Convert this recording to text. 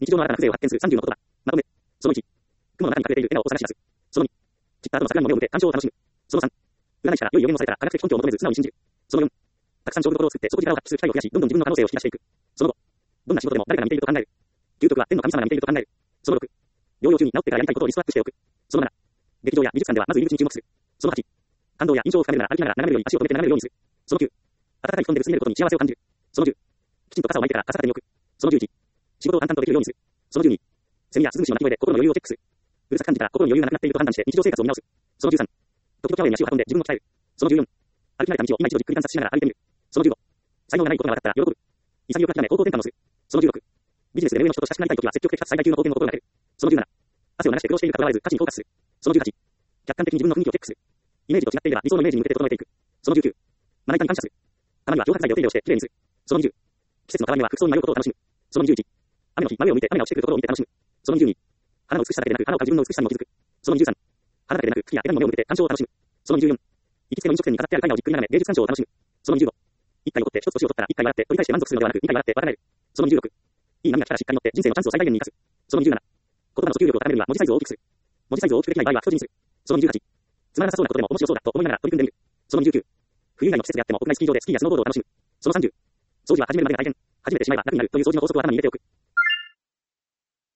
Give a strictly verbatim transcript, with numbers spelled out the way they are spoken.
日常の新たな風情を発見するさんじゅうの言葉。まとめ。そのいち。雲の中に隠れているエナを探し出す。そのに。散った後の桜にも目を向け感傷を楽しむ。そのさん。占い師から良い予言をされたら科学的根拠を求めず素直に信じる。そのよん。たくさん勝負どころを作って底力を発揮する機会を増やし、どんどん自分の可能性を引き出していく。そのご。どんな仕事でも誰かが見ていると考える。究極は天の神様が見ていると考える。そのろく。療養中に治ってからやりたいことをリストアップしておく。そのなな。劇場や美術館ではまず入り口に注目する。そのはち。感動や印象を深めるなら歩きながら眺めるように足を止めて眺めるようにする。そのきゅう。暖かい布団で休めることに幸せを感じる。そのじゅう。きちんと傘を巻いてから傘立てに置く。そのじゅういち。仕事を淡々とできるようにする。そのじゅうに。セミやスズムシの鳴き声で心の余裕をチェックする。うるさく感じたら心に余裕がなくなっていると判断して日常生活を見直す。そのじゅうさん。時々キャワへに足を運んで自分を鍛える。そのじゅうよん。歩き慣れた道を今一度じっくり観察しながら歩いてみる。そのじゅうご。才能がないことが分かったら喜ぶ。潔く諦め方向転換をする。そのじゅうろく。ビジネスで目上の人と親しくなりたいときは積極的かつ最大級の貢献を心がける。そのじゅうなな。汗を流して苦労しているかとらわれず価値にフォーカスする。そのじゅうはち。客観的に自分の雰囲気をチェックする。イメージと違っていれば理想のイメージに向けて整えていく。そのじゅうきゅう。まな板に感謝する。たまには漂白剤でお手入れをしてきれいにする。そのにじゅう。季節の変わり目は服装に迷うことを楽しむ。そのにじゅういち。雨の日、豆を見て雨が落ちてくるところを見て楽しむ。そのにじゅうに。花の美しさだけでなく花を買う自分の美しさにも気づく。そのにじゅうさん。花だけでなく茎や枝にも目を向けて鑑賞を楽しむ。そのにじゅうよん。行きつけの飲食店に飾ってある絵画をじっくり眺め芸術鑑賞を楽しむ。そのにじゅうご。一回怒って一つ年を取ったら一回笑って取り返して満足するのではなく二回笑って笑える。そのにじゅうろく。いい波が来たらしっかり乗って人生のチャンスを最大限に生かす。そのにじゅうなな。言葉の訴求力を高めるには文字サイズを大きくする。文字サイズを大きくできない場合は太字にする。そのにじゅうはち。つまらなさそうなことでも面白そうだと思いながら取り組んでみる。そのにじゅうきゅう。冬以外の季節であっても屋内スキー場でスキーやスノーボードを楽しむ。そのさんじゅう。掃除は始めるまでが大変。始めてしまえば楽になるという掃除の法則を頭に入れておく。